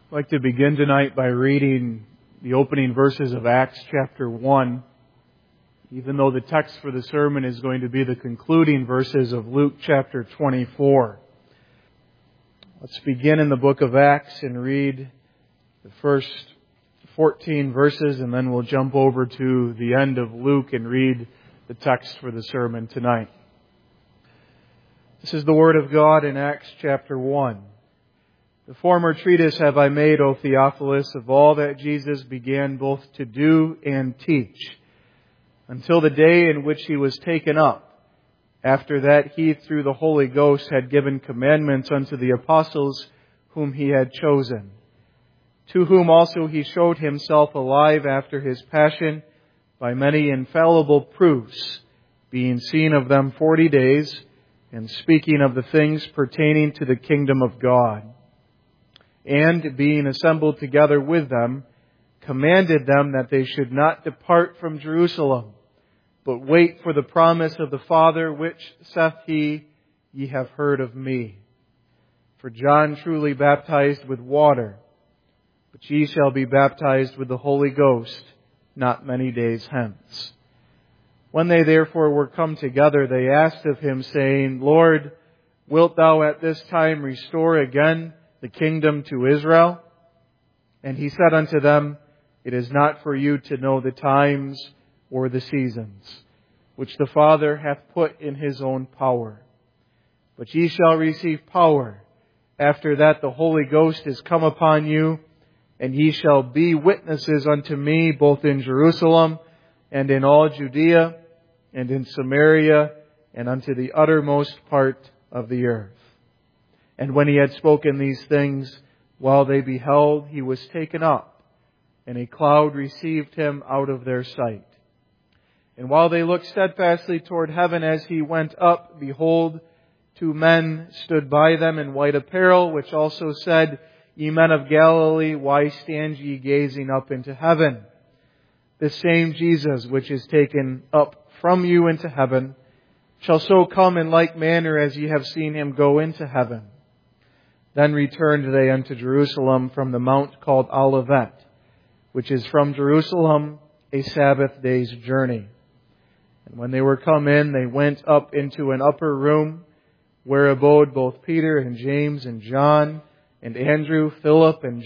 I'd like to begin tonight by reading the opening verses of Acts chapter 1, even though the text for the sermon is going to be the concluding verses of Luke chapter 24. Let's begin in the book of Acts and read the first 14 verses, and then we'll jump over to the end of Luke and read the text for the sermon tonight. This is the Word of God in Acts chapter 1. The former treatise have I made, O Theophilus, of all that Jesus began both to do and teach, until the day in which He was taken up. After that He, through the Holy Ghost, had given commandments unto the apostles whom He had chosen, to whom also He showed Himself alive after His passion by many infallible proofs, being seen of them 40 days, and speaking of the things pertaining to the kingdom of God. And, being assembled together with them, commanded them that they should not depart from Jerusalem, but wait for the promise of the Father, which, saith He, ye have heard of me. For John truly baptized with water, but ye shall be baptized with the Holy Ghost not many days hence. When they therefore were come together, they asked of Him, saying, Lord, wilt Thou at this time restore again the kingdom to Israel? And He said unto them, It is not for you to know the times or the seasons, which the Father hath put in His own power. But ye shall receive power, after that the Holy Ghost is come upon you, and ye shall be witnesses unto me both in Jerusalem and in all Judea and in Samaria and unto the uttermost part of the earth. And when He had spoken these things, while they beheld, He was taken up, and a cloud received Him out of their sight. And while they looked steadfastly toward heaven as He went up, behold, 2 men stood by them in white apparel, which also said, Ye men of Galilee, why stand ye gazing up into heaven? This same Jesus, which is taken up from you into heaven, shall so come in like manner as ye have seen Him go into heaven. Then returned they unto Jerusalem from the mount called Olivet, which is from Jerusalem a Sabbath day's journey. And when they were come in, they went up into an upper room, where abode both Peter and James and John and Andrew, Philip and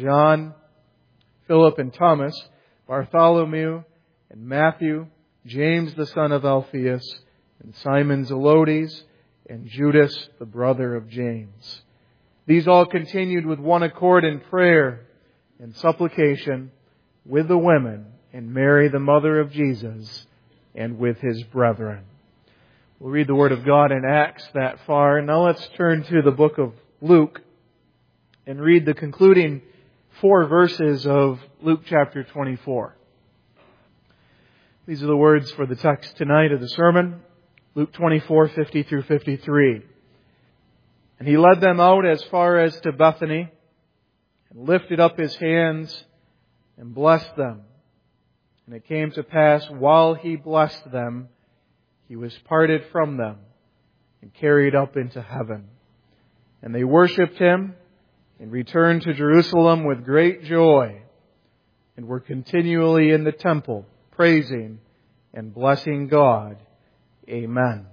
Thomas, Bartholomew and Matthew, James the son of Alphaeus, and Simon Zelotes, and Judas the brother of James. These all continued with one accord in prayer and supplication with the women and Mary the mother of Jesus and with His brethren. We'll read the Word of God in Acts that far. Now let's turn to the book of Luke and read the concluding 4 verses of Luke chapter 24. These are the words for the text tonight of the sermon. Luke 24:50 through 53. And He led them out as far as to Bethany, and lifted up His hands, and blessed them. And it came to pass, while He blessed them, He was parted from them, and carried up into heaven. And they worshipped Him, and returned to Jerusalem with great joy, and were continually in the temple, praising and blessing God. Amen.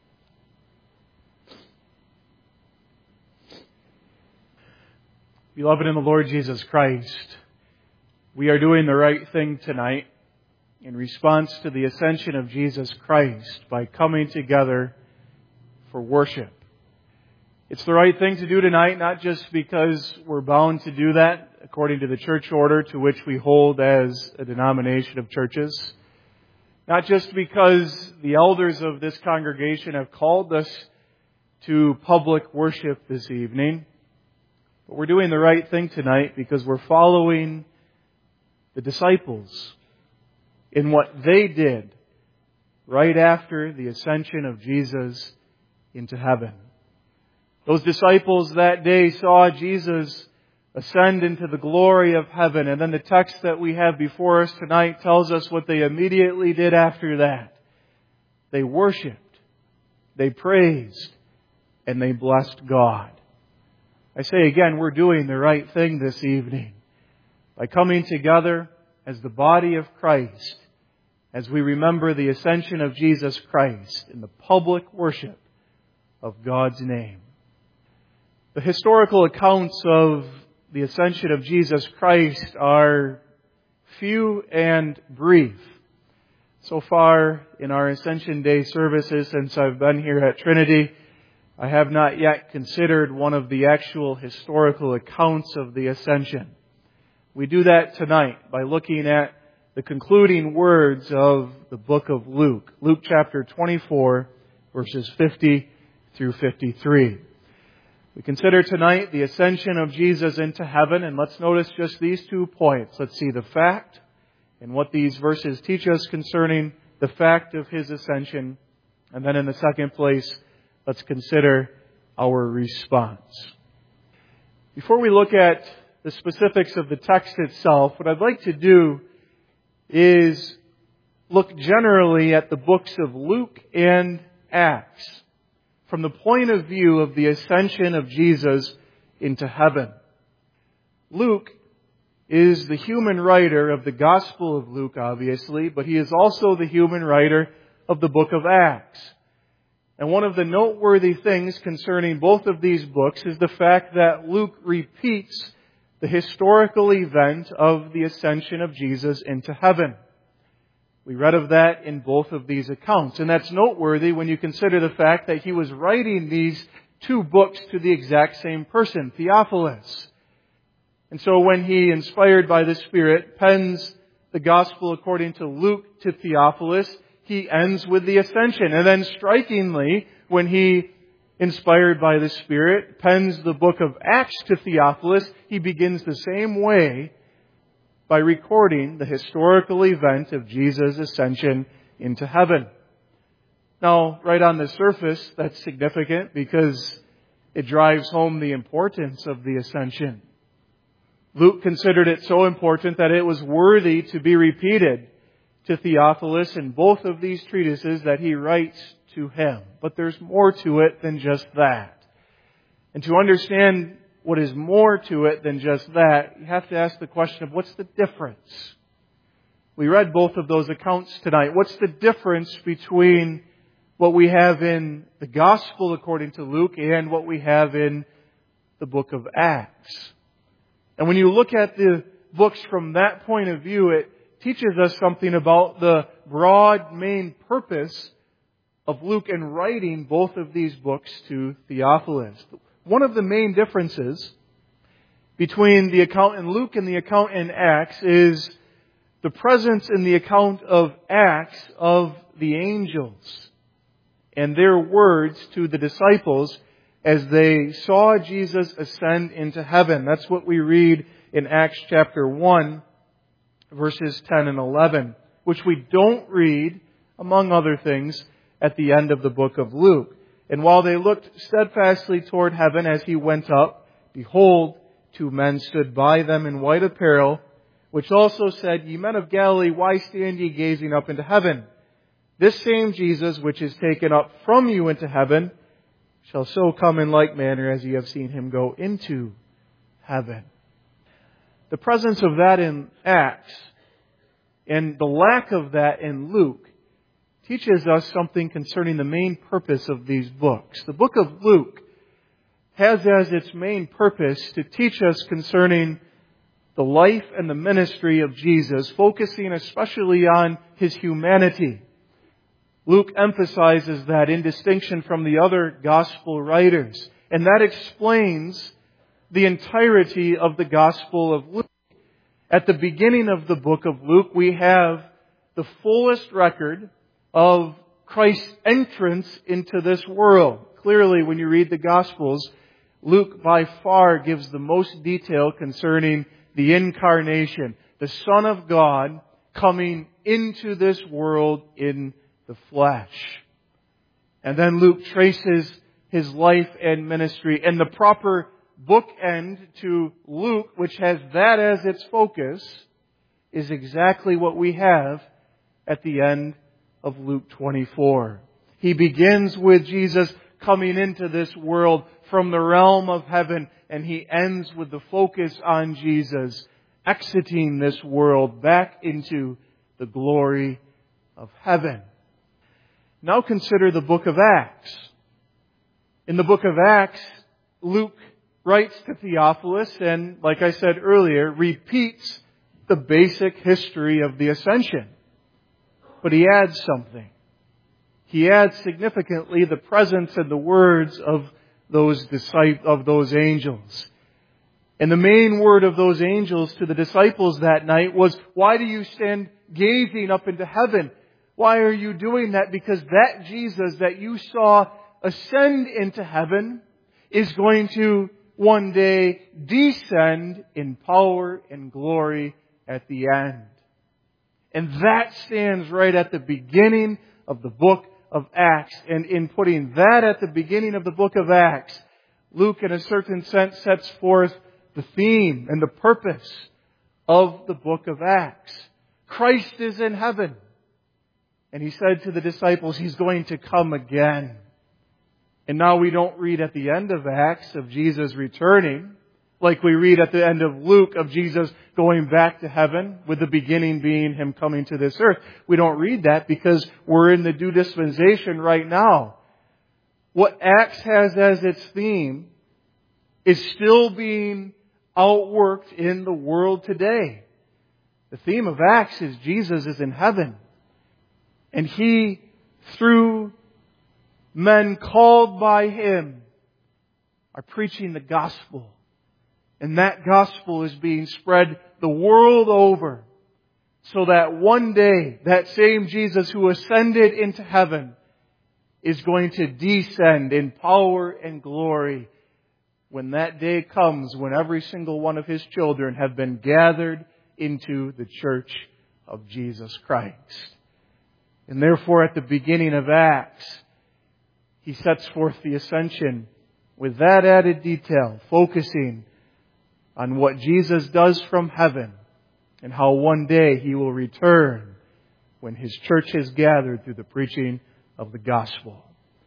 Beloved in the Lord Jesus Christ, we are doing the right thing tonight in response to the ascension of Jesus Christ by coming together for worship. It's the right thing to do tonight, not just because we're bound to do that according to the church order to which we hold as a denomination of churches. Not just because the elders of this congregation have called us to public worship this evening. But we're doing the right thing tonight because we're following the disciples in what they did right after the ascension of Jesus into heaven. Those disciples that day saw Jesus ascend into the glory of heaven. And then the text that we have before us tonight tells us what they immediately did after that. They worshiped, they praised, and they blessed God. I say again, we're doing the right thing this evening by coming together as the body of Christ as we remember the ascension of Jesus Christ in the public worship of God's name. The historical accounts of the ascension of Jesus Christ are few and brief. So far in our Ascension Day services since I've been here at Trinity, I have not yet considered one of the actual historical accounts of the Ascension. We do that tonight by looking at the concluding words of the book of Luke. Luke chapter 24, verses 50 through 53. We consider tonight the ascension of Jesus into heaven, and let's notice just these 2 points. Let's see the fact and what these verses teach us concerning the fact of His ascension. And then in the second place, let's consider our response. Before we look at the specifics of the text itself, what I'd like to do is look generally at the books of Luke and Acts from the point of view of the ascension of Jesus into heaven. Luke is the human writer of the Gospel of Luke, obviously, but he is also the human writer of the book of Acts. And one of the noteworthy things concerning both of these books is the fact that Luke repeats the historical event of the ascension of Jesus into heaven. We read of that in both of these accounts. And that's noteworthy when you consider the fact that he was writing these 2 books to the exact same person, Theophilus. And so when he, inspired by the Spirit, pens the Gospel according to Luke to Theophilus, he ends with the ascension. And then strikingly, when he, inspired by the Spirit, pens the book of Acts to Theophilus, he begins the same way by recording the historical event of Jesus' ascension into heaven. Now, right on the surface, that's significant because it drives home the importance of the ascension. Luke considered it so important that it was worthy to be repeated to Theophilus in both of these treatises that he writes to him. But there's more to it than just that. And to understand what is more to it than just that, you have to ask the question of what's the difference? We read both of those accounts tonight. What's the difference between what we have in the Gospel according to Luke and what we have in the book of Acts? And when you look at the books from that point of view, it teaches us something about the broad main purpose of Luke in writing both of these books to Theophilus. One of the main differences between the account in Luke and the account in Acts is the presence in the account of Acts of the angels and their words to the disciples as they saw Jesus ascend into heaven. That's what we read in Acts chapter 1, verses 10 and 11, which we don't read, among other things, at the end of the book of Luke. And while they looked steadfastly toward heaven as he went up, behold, 2 men stood by them in white apparel, which also said, Ye men of Galilee, why stand ye gazing up into heaven? This same Jesus, which is taken up from you into heaven, shall so come in like manner as ye have seen him go into heaven. The presence of that in Acts and the lack of that in Luke teaches us something concerning the main purpose of these books. The book of Luke has as its main purpose to teach us concerning the life and the ministry of Jesus, focusing especially on His humanity. Luke emphasizes that in distinction from the other gospel writers, and that explains the entirety of the Gospel of Luke. At the beginning of the book of Luke, we have the fullest record of Christ's entrance into this world. Clearly, when you read the Gospels, Luke by far gives the most detail concerning the incarnation, the Son of God coming into this world in the flesh. And then Luke traces His life and ministry, and the proper bookend to Luke, which has that as its focus, is exactly what we have at the end of Luke 24. He begins with Jesus coming into this world from the realm of heaven, and he ends with the focus on Jesus exiting this world back into the glory of heaven. Now consider the book of Acts. In the book of Acts, Luke writes to Theophilus and, like I said earlier, repeats the basic history of the ascension. But he adds something. He adds significantly the presence and the words of those angels. And the main word of those angels to the disciples that night was, "Why do you stand gazing up into heaven? Why are you doing that? Because that Jesus that you saw ascend into heaven is going to one day descend in power and glory at the end." And that stands right at the beginning of the book of Acts. And in putting that at the beginning of the book of Acts, Luke in a certain sense sets forth the theme and the purpose of the book of Acts. Christ is in heaven. And He said to the disciples, He's going to come again. And now we don't read at the end of Acts of Jesus returning, like we read at the end of Luke of Jesus going back to heaven, with the beginning being Him coming to this earth. We don't read that because we're in the due dispensation right now. What Acts has as its theme is still being outworked in the world today. The theme of Acts is Jesus is in heaven. And He, through men called by Him, are preaching the gospel. And that gospel is being spread the world over, so that one day that same Jesus who ascended into heaven is going to descend in power and glory when that day comes, when every single one of His children have been gathered into the church of Jesus Christ. And therefore, at the beginning of Acts, He sets forth the ascension with that added detail, focusing on what Jesus does from heaven and how one day He will return when His church is gathered through the preaching of the gospel.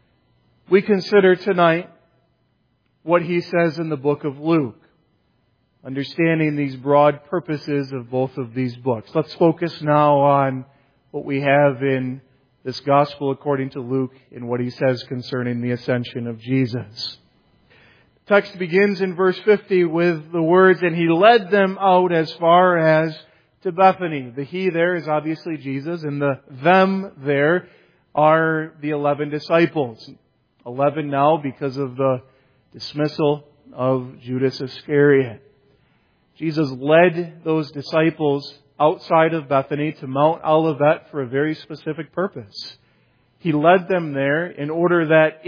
We consider tonight what He says in the book of Luke, understanding these broad purposes of both of these books. Let's focus now on what we have in this gospel according to Luke and what he says concerning the ascension of Jesus. The text begins in verse 50 with the words, "And He led them out as far as to Bethany." The He there is obviously Jesus, and the them there are the 11 disciples. 11 now because of the dismissal of Judas Iscariot. Jesus led those disciples outside of Bethany to Mount Olivet for a very specific purpose. He led them there in order that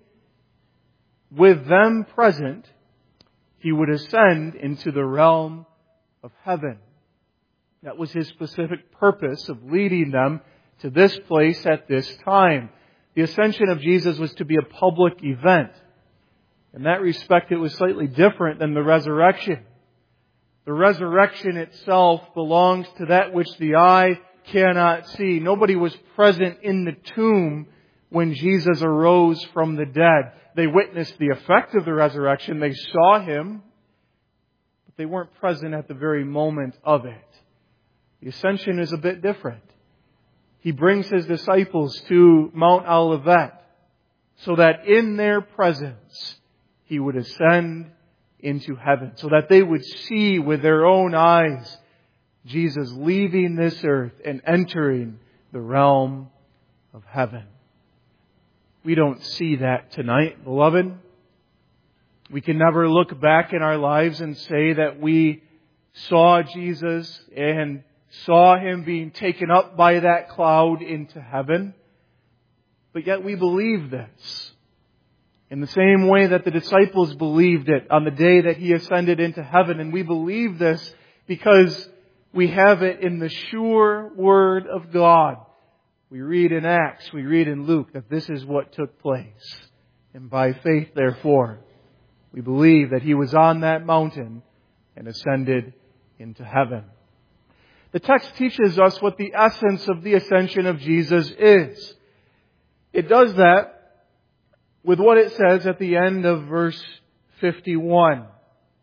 with them present, He would ascend into the realm of heaven. That was His specific purpose of leading them to this place at this time. The ascension of Jesus was to be a public event. In that respect, it was slightly different than the resurrection. The resurrection itself belongs to that which the eye cannot see. Nobody was present in the tomb when Jesus arose from the dead. They witnessed the effect of the resurrection. They saw Him, but they weren't present at the very moment of it. The ascension is a bit different. He brings His disciples to Mount Olivet so that in their presence He would ascend into heaven, so that they would see with their own eyes Jesus leaving this earth and entering the realm of heaven. We don't see that tonight, beloved. We can never look back in our lives and say that we saw Jesus and saw Him being taken up by that cloud into heaven. But yet we believe this. In the same way that the disciples believed it on the day that He ascended into heaven. And we believe this because we have it in the sure Word of God. We read in Acts, we read in Luke that this is what took place. And by faith, therefore, we believe that He was on that mountain and ascended into heaven. The text teaches us what the essence of the ascension of Jesus is. It does that with what it says at the end of verse 51.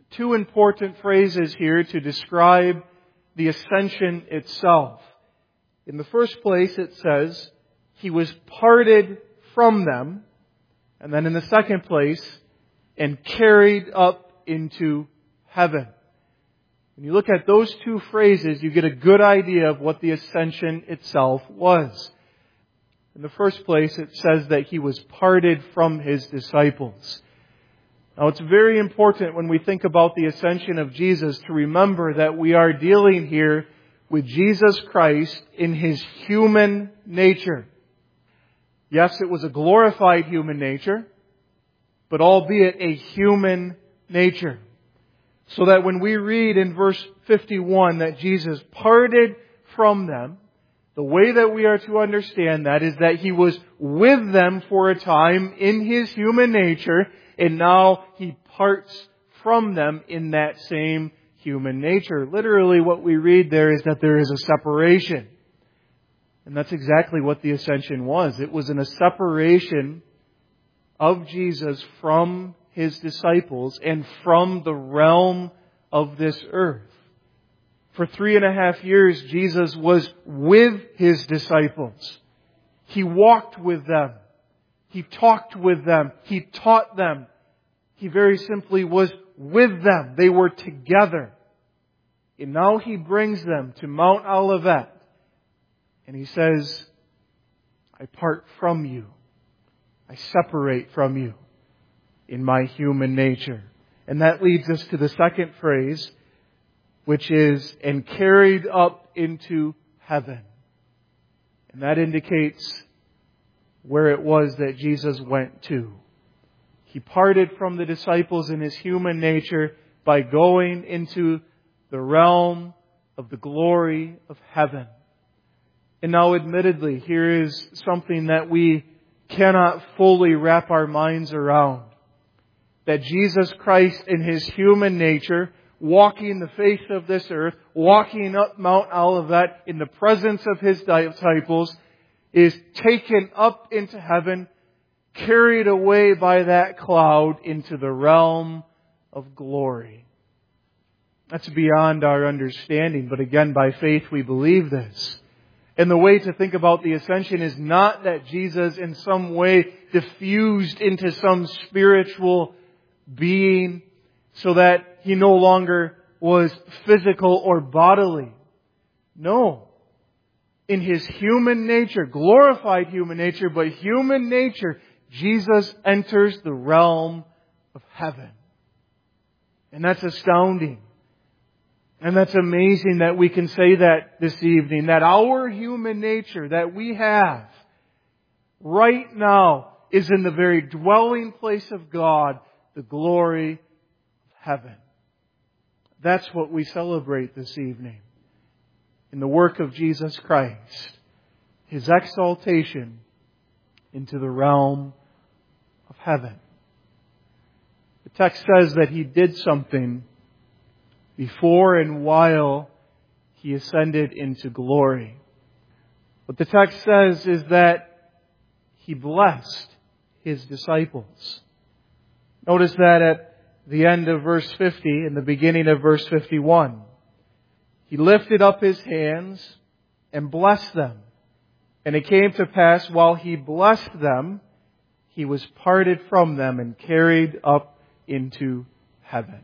two important phrases here to describe the ascension itself. In the first place, it says, He was parted from them. And then in the second place, and carried up into heaven. When you look at those two phrases, you get a good idea of what the ascension itself was. In the first place, it says that He was parted from His disciples. Now, it's very important when we think about the ascension of Jesus to remember that we are dealing here with Jesus Christ in His human nature. Yes, it was a glorified human nature, but albeit a human nature. So that when we read in verse 51 that Jesus parted from them, the way that we are to understand that is that He was with them for a time in His human nature, and now He parts from them in that same human nature. Literally what we read there is that there is a separation. And that's exactly what the ascension was. It was a separation of Jesus from His disciples and from the realm of this earth. For 3.5 years, Jesus was with His disciples. He walked with them. He talked with them. He taught them. He very simply was with them. They were together. And now He brings them to Mount Olivet. And He says, I part from you. I separate from you in my human nature. And that leads us to the second phrase, which is, and carried up into heaven. And that indicates where it was that Jesus went to. He parted from the disciples in His human nature by going into the realm of the glory of heaven. And now admittedly, here is something that we cannot fully wrap our minds around. That Jesus Christ in His human nature, walking the face of this earth, walking up Mount Olivet in the presence of His disciples, is taken up into heaven, carried away by that cloud into the realm of glory. That's beyond our understanding, but again, by faith we believe this. And the way to think about the ascension is not that Jesus in some way diffused into some spiritual being so that He no longer was physical or bodily. No. In His human nature, glorified human nature, but human nature, Jesus enters the realm of heaven. And that's astounding. And that's amazing that we can say that this evening, that our human nature that we have right now is in the very dwelling place of God, the glory of heaven. That's what we celebrate this evening in the work of Jesus Christ, His exaltation into the realm of heaven. The text says that He did something before and while He ascended into glory. What the text says is that He blessed His disciples. Notice that at the end of verse 50 and the beginning of verse 51. He lifted up His hands and blessed them. And it came to pass while He blessed them, He was parted from them and carried up into heaven.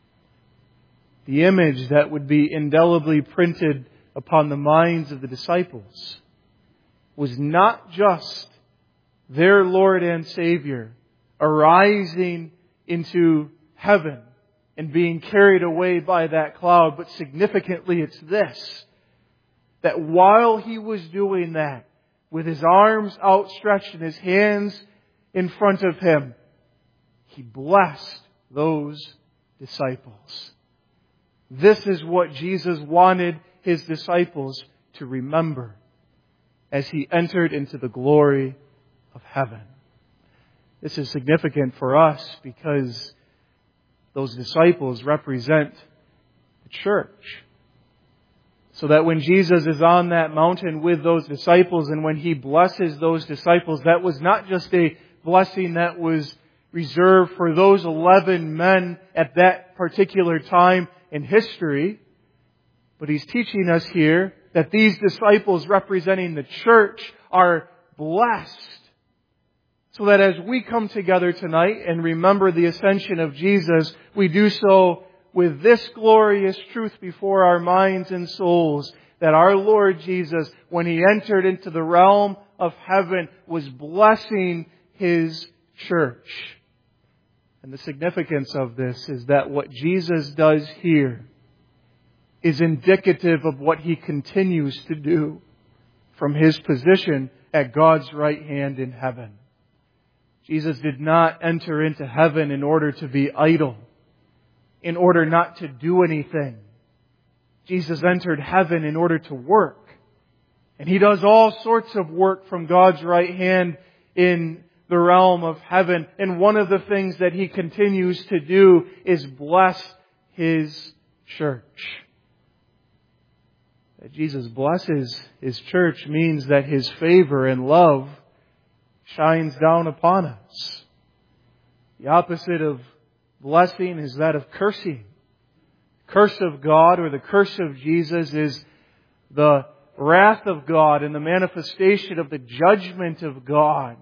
The image that would be indelibly printed upon the minds of the disciples was not just their Lord and Savior arising into heaven and being carried away by that cloud, but significantly it's this, that while He was doing that, with His arms outstretched and His hands in front of Him, He blessed those disciples. This is what Jesus wanted His disciples to remember as He entered into the glory of heaven. This is significant for us because those disciples represent the church. So that when Jesus is on that mountain with those disciples and when He blesses those disciples, that was not just a blessing that was reserved for those 11 men at that particular time in history. But He's teaching us here that these disciples representing the church are blessed. So that as we come together tonight and remember the ascension of Jesus, we do so with this glorious truth before our minds and souls, that our Lord Jesus, when He entered into the realm of heaven, was blessing His church. And the significance of this is that what Jesus does here is indicative of what He continues to do from His position at God's right hand in heaven. Jesus did not enter into heaven in order to be idle, in order not to do anything. Jesus entered heaven in order to work. And He does all sorts of work from God's right hand in the realm of heaven. And one of the things that He continues to do is bless His church. That Jesus blesses His church means that His favor and love shines down upon us. The opposite of blessing is that of cursing. The curse of God, or the curse of Jesus, is the wrath of God and the manifestation of the judgment of God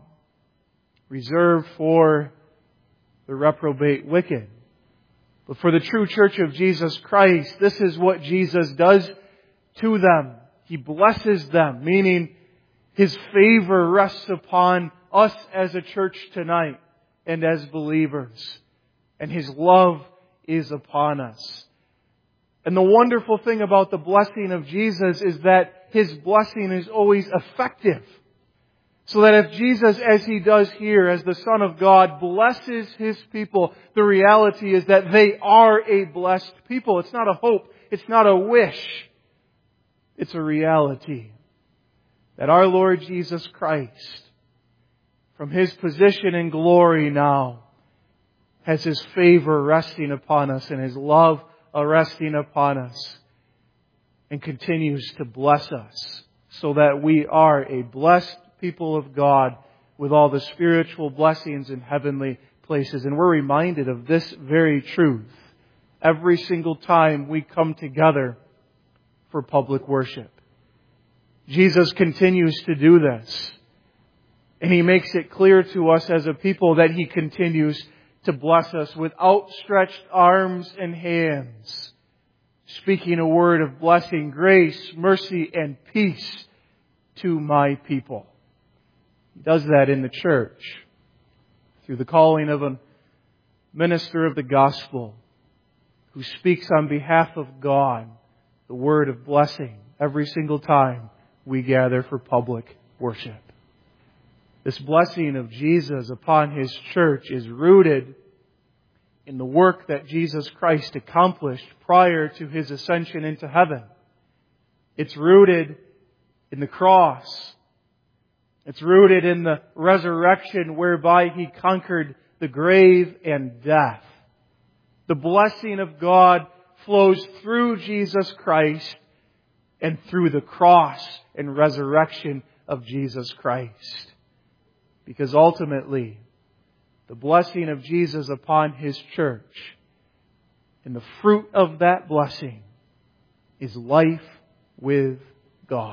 reserved for the reprobate wicked. But for the true church of Jesus Christ, this is what Jesus does to them. He blesses them, meaning His favor rests upon us as a church tonight and as believers. And His love is upon us. And the wonderful thing about the blessing of Jesus is that His blessing is always effective. So that if Jesus, as He does here, as the Son of God, blesses His people, the reality is that they are a blessed people. It's not a hope. It's not a wish. It's a reality. That our Lord Jesus Christ, from His position in glory now, has His favor resting upon us and His love resting upon us, and continues to bless us so that we are a blessed people of God with all the spiritual blessings in heavenly places. And we're reminded of this very truth every single time we come together for public worship. Jesus continues to do this. And He makes it clear to us as a people that He continues to bless us with outstretched arms and hands, speaking a word of blessing, grace, mercy, and peace to my people. He does that in the church through the calling of a minister of the gospel who speaks on behalf of God the word of blessing every single time we gather for public worship. This blessing of Jesus upon His church is rooted in the work that Jesus Christ accomplished prior to His ascension into heaven. It's rooted in the cross. It's rooted in the resurrection whereby He conquered the grave and death. The blessing of God flows through Jesus Christ and through the cross and resurrection of Jesus Christ. Because ultimately, the blessing of Jesus upon His church and the fruit of that blessing is life with God.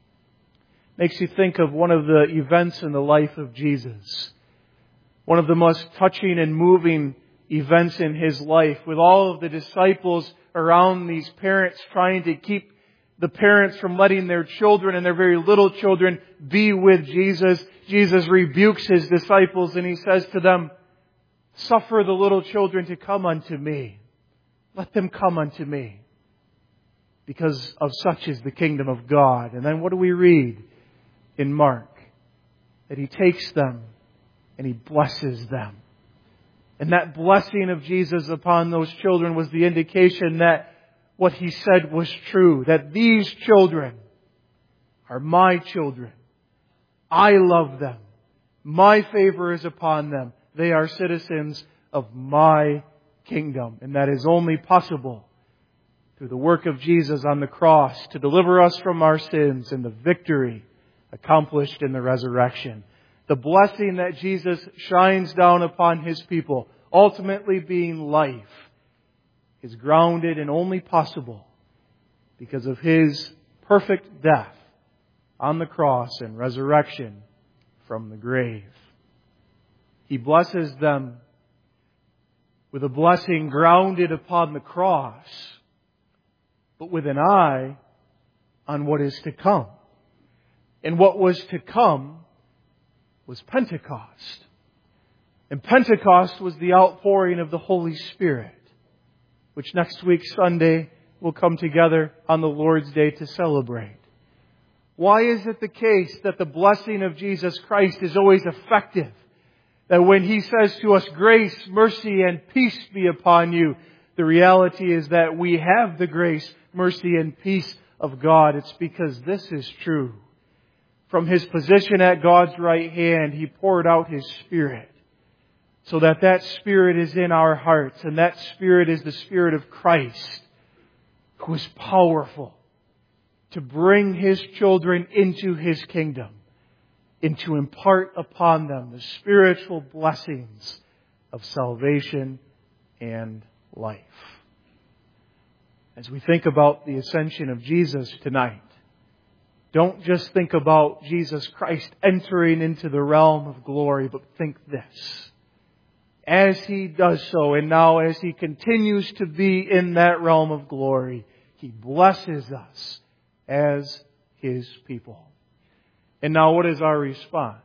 Makes you think of one of the events in the life of Jesus. One of the most touching and moving events in His life, with all of the disciples around these parents trying to keep the parents from letting their children and their very little children be with Jesus. Jesus rebukes His disciples and He says to them, "Suffer the little children to come unto me. Let them come unto me. Because of such is the kingdom of God." And then what do we read in Mark? That He takes them and He blesses them. And that blessing of Jesus upon those children was the indication that what He said was true. That these children are my children. I love them. My favor is upon them. They are citizens of my kingdom. And that is only possible through the work of Jesus on the cross to deliver us from our sins and the victory accomplished in the resurrection. The blessing that Jesus shines down upon His people, ultimately being life, is grounded and only possible because of His perfect death on the cross and resurrection from the grave. He blesses them with a blessing grounded upon the cross, but with an eye on what is to come. And what was to come was Pentecost. And Pentecost was the outpouring of the Holy Spirit, which next week, Sunday, we'll come together on the Lord's Day to celebrate. Why is it the case that the blessing of Jesus Christ is always effective? That when He says to us, grace, mercy, and peace be upon you, the reality is that we have the grace, mercy, and peace of God. It's because this is true. From His position at God's right hand, He poured out His Spirit, so that that Spirit is in our hearts, and that Spirit is the Spirit of Christ, who is powerful to bring His children into His kingdom, and to impart upon them the spiritual blessings of salvation and life. As we think about the ascension of Jesus tonight, don't just think about Jesus Christ entering into the realm of glory, but think this. As He does so, and now as He continues to be in that realm of glory, He blesses us as His people. And now what is our response?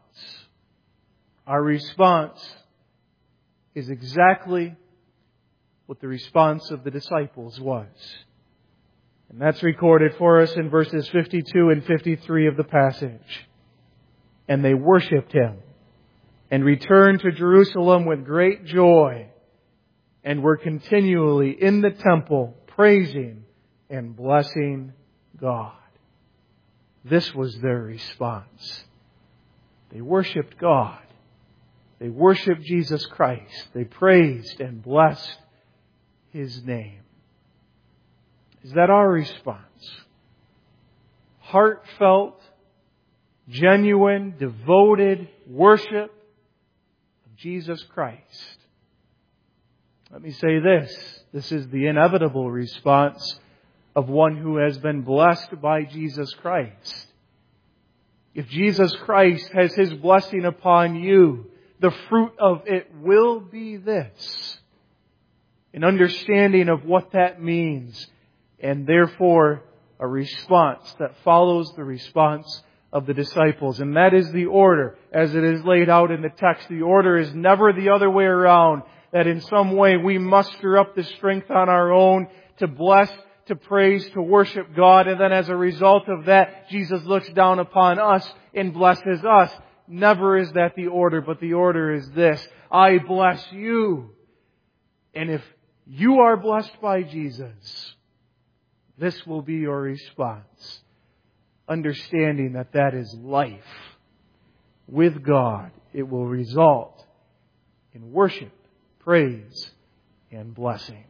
Our response is exactly what the response of the disciples was. And that's recorded for us in verses 52 and 53 of the passage. And they worshipped Him and returned to Jerusalem with great joy and were continually in the temple praising and blessing God. This was their response. They worshipped God. They worshipped Jesus Christ. They praised and blessed His name. Is that our response? Heartfelt, genuine, devoted worship of Jesus Christ. Let me say this. This is the inevitable response of one who has been blessed by Jesus Christ. If Jesus Christ has His blessing upon you, the fruit of it will be this: an understanding of what that means, and therefore a response that follows the response of the disciples. And that is the order as it is laid out in the text. The order is never the other way around, that in some way we muster up the strength on our own to bless, to praise, to worship God, and then as a result of that, Jesus looks down upon us and blesses us. Never is that the order, but the order is this: I bless you. And if you are blessed by Jesus, this will be your response. Understanding that that is life. With God, it will result in worship, praise, and blessing.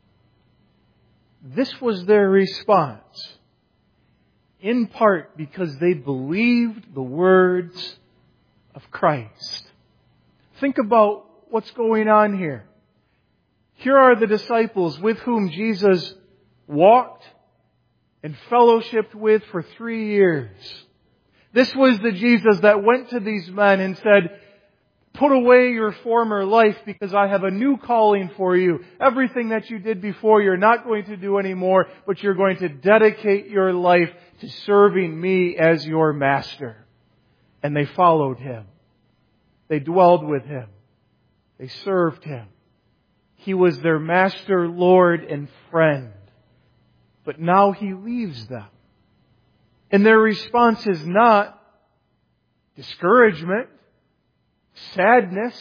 This was their response, in part because they believed the words of Christ. Think about what's going on here. Here are the disciples with whom Jesus walked and fellowshiped with for 3 years. This was the Jesus that went to these men and said, put away your former life because I have a new calling for you. Everything that you did before you're not going to do anymore, but you're going to dedicate your life to serving me as your master. And they followed Him. They dwelled with Him. They served Him. He was their master, Lord, and friend. But now He leaves them. And their response is not discouragement, sadness.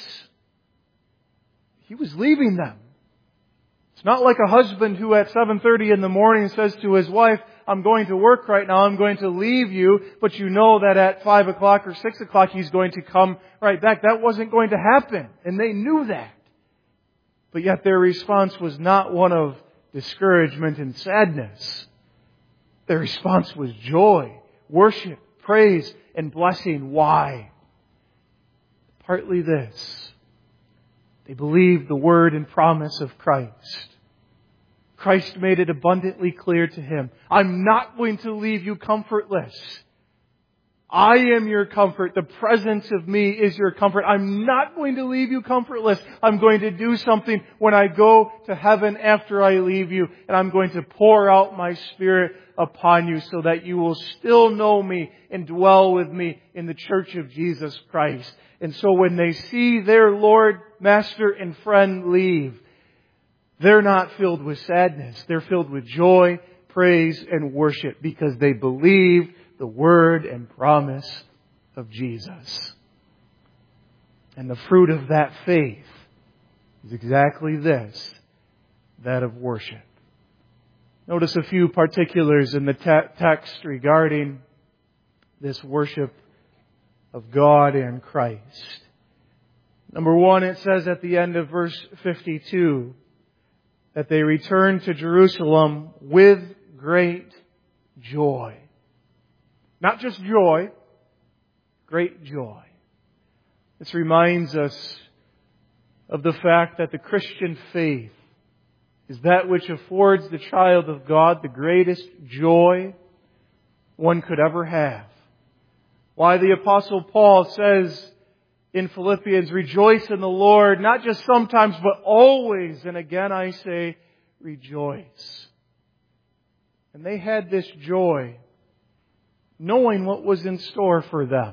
He was leaving them. It's not like a husband who at 7:30 in the morning says to his wife, I'm going to work right now, I'm going to leave you, but you know that at 5 o'clock or 6 o'clock he's going to come right back. That wasn't going to happen. And they knew that. But yet their response was not one of discouragement and sadness. Their response was joy, worship, praise, and blessing. Why? Partly this. They believed the word and promise of Christ. Christ made it abundantly clear to him, I'm not going to leave you comfortless. I am your comfort. The presence of me is your comfort. I'm not going to leave you comfortless. I'm going to do something when I go to heaven after I leave you. And I'm going to pour out my Spirit upon you so that you will still know me and dwell with me in the church of Jesus Christ. And so when they see their Lord, Master, and friend leave, they're not filled with sadness. They're filled with joy, praise, and worship because they believe the word and promise of Jesus. And the fruit of that faith is exactly this, that of worship. Notice a few particulars in the text regarding this worship of God and Christ. Number one, it says at the end of verse 52 that they returned to Jerusalem with great joy. Not just joy, great joy. This reminds us of the fact that the Christian faith is that which affords the child of God the greatest joy one could ever have. Why the Apostle Paul says in Philippians, rejoice in the Lord, not just sometimes, but always. And again I say, rejoice. And they had this joy knowing what was in store for them.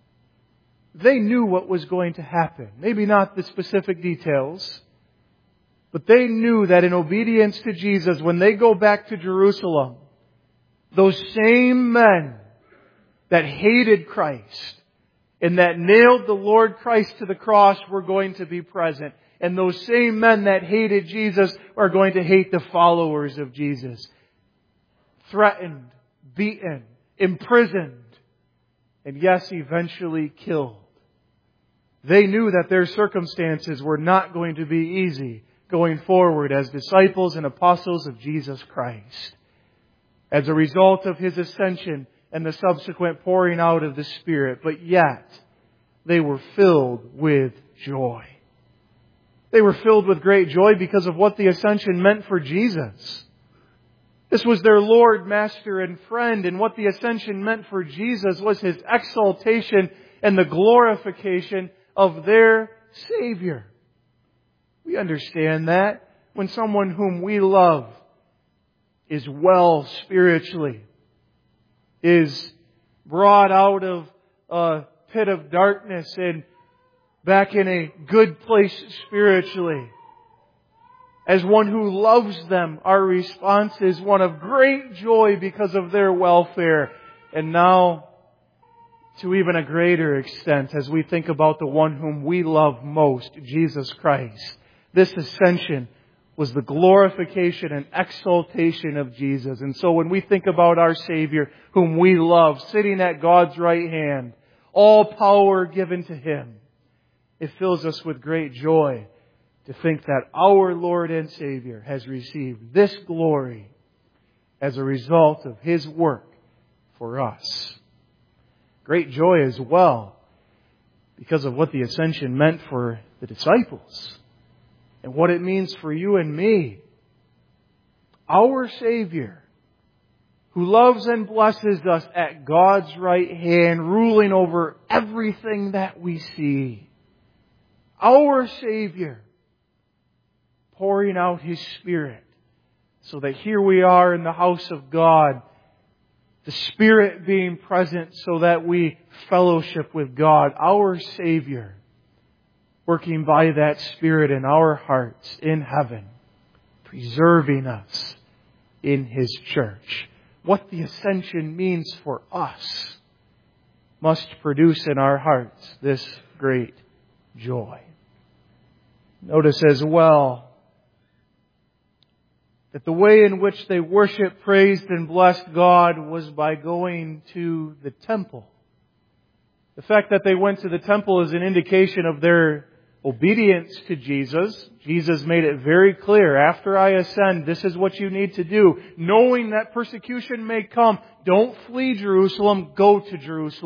They knew what was going to happen. Maybe not the specific details, but they knew that in obedience to Jesus, when they go back to Jerusalem, those same men that hated Christ and that nailed the Lord Christ to the cross were going to be present. And those same men that hated Jesus are going to hate the followers of Jesus. Threatened, beaten, imprisoned, and yes, eventually killed. They knew that their circumstances were not going to be easy going forward as disciples and apostles of Jesus Christ. As a result of His ascension and the subsequent pouring out of the Spirit, but yet they were filled with joy. They were filled with great joy because of what the ascension meant for Jesus. This was their Lord, Master, and friend, and what the ascension meant for Jesus was His exaltation and the glorification of their Savior. We understand that when someone whom we love is well spiritually, is brought out of a pit of darkness and back in a good place spiritually, as one who loves them, our response is one of great joy because of their welfare. And now, to even a greater extent, as we think about the one whom we love most, Jesus Christ. This ascension was the glorification and exaltation of Jesus. And so when we think about our Savior, whom we love, sitting at God's right hand, all power given to Him, it fills us with great joy to think that our Lord and Savior has received this glory as a result of His work for us. Great joy as well because of what the ascension meant for the disciples and what it means for you and me. Our Savior, who loves and blesses us at God's right hand, ruling over everything that we see. Our Savior, pouring out His Spirit so that here we are in the house of God, the Spirit being present so that we fellowship with God. Our Savior, working by that Spirit in our hearts in heaven, preserving us in His church. What the ascension means for us must produce in our hearts this great joy. Notice as well that the way in which they worshiped, praised, and blessed God was by going to the temple. The fact that they went to the temple is an indication of their obedience to Jesus. Jesus made it very clear, after I ascend, this is what you need to do. Knowing that persecution may come, don't flee Jerusalem, go to Jerusalem.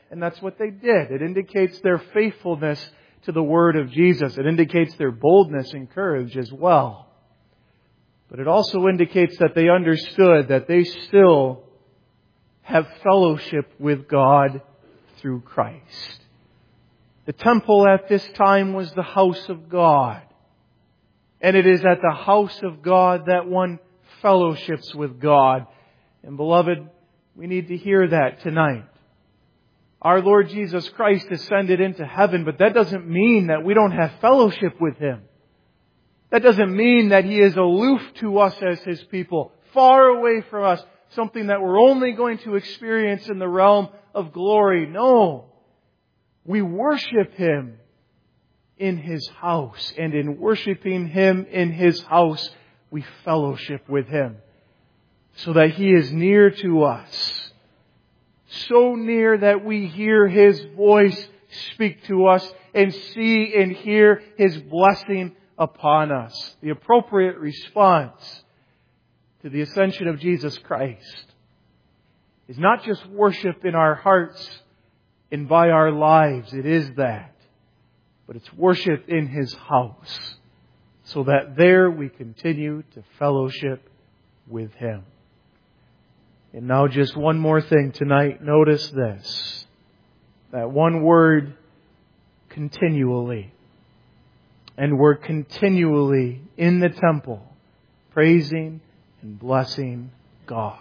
And that's what they did. It indicates their faithfulness to the Word of Jesus. It indicates their boldness and courage as well. But it also indicates that they understood that they still have fellowship with God through Christ. The temple at this time was the house of God. And it is at the house of God that one fellowships with God. And beloved, we need to hear that tonight. Our Lord Jesus Christ ascended into heaven, but that doesn't mean that we don't have fellowship with Him. That doesn't mean that He is aloof to us as His people, far away from us, something that we're only going to experience in the realm of glory. No. We worship Him in His house, and in worshiping Him in His house, we fellowship with Him, so that He is near to us. So near that we hear His voice speak to us and see and hear His blessing upon us. The appropriate response to the ascension of Jesus Christ is not just worship in our hearts and by our lives. It is that. But it's worship in His house, so that there we continue to fellowship with Him. And now just one more thing tonight. Notice this. That one word, continually. And we're continually in the temple, praising and blessing God.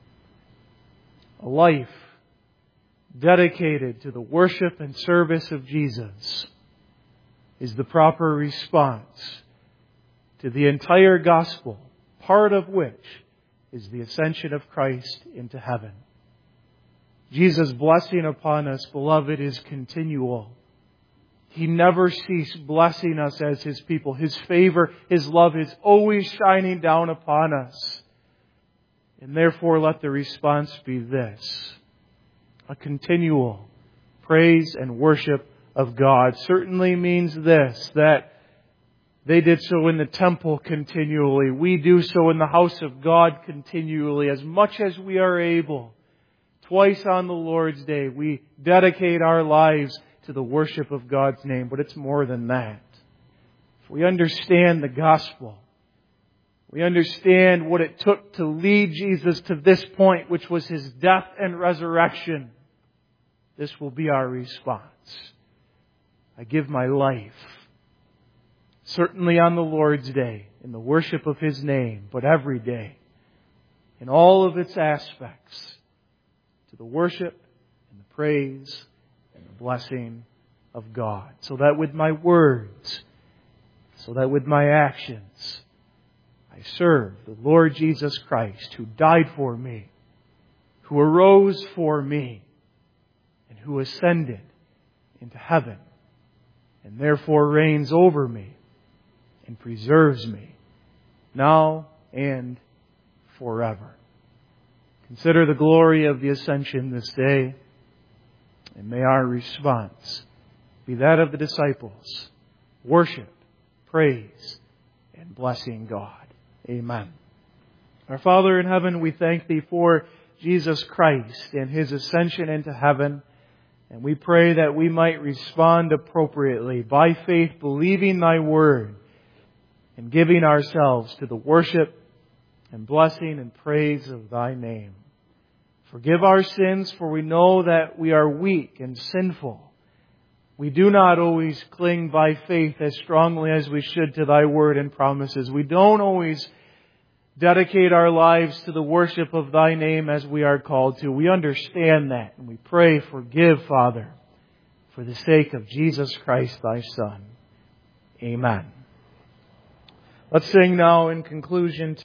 A life dedicated to the worship and service of Jesus is the proper response to the entire gospel, part of which is the ascension of Christ into heaven. Jesus' blessing upon us, beloved, is continual. He never ceased blessing us as His people. His favor, His love is always shining down upon us. And therefore, let the response be this: a continual praise and worship of God. Certainly means this, that they did so in the temple continually. We do so in the house of God continually, as much as we are able. Twice on the Lord's Day, we dedicate our lives to the worship of God's name. But it's more than that. If we understand the gospel, we understand what it took to lead Jesus to this point, which was His death and resurrection, this will be our response. I give my life, certainly on the Lord's Day, in the worship of His name, but every day, in all of its aspects, to the worship and the praise and the blessing of God. So that with my words, so that with my actions, I serve the Lord Jesus Christ, who died for me, who arose for me, and who ascended into heaven, and therefore reigns over me and preserves me now and forever. Consider the glory of the ascension this day, and may our response be that of the disciples: worship, praise, and blessing God. Amen. Our Father in heaven, we thank Thee for Jesus Christ and His ascension into heaven. And we pray that we might respond appropriately by faith, believing Thy word and giving ourselves to the worship and blessing and praise of Thy name. Forgive our sins, for we know that we are weak and sinful. We do not always cling by faith as strongly as we should to Thy word and promises. We don't always dedicate our lives to the worship of Thy name as we are called to. We understand that, and we pray, forgive, Father, for the sake of Jesus Christ, Thy Son. Amen. Let's sing now in conclusion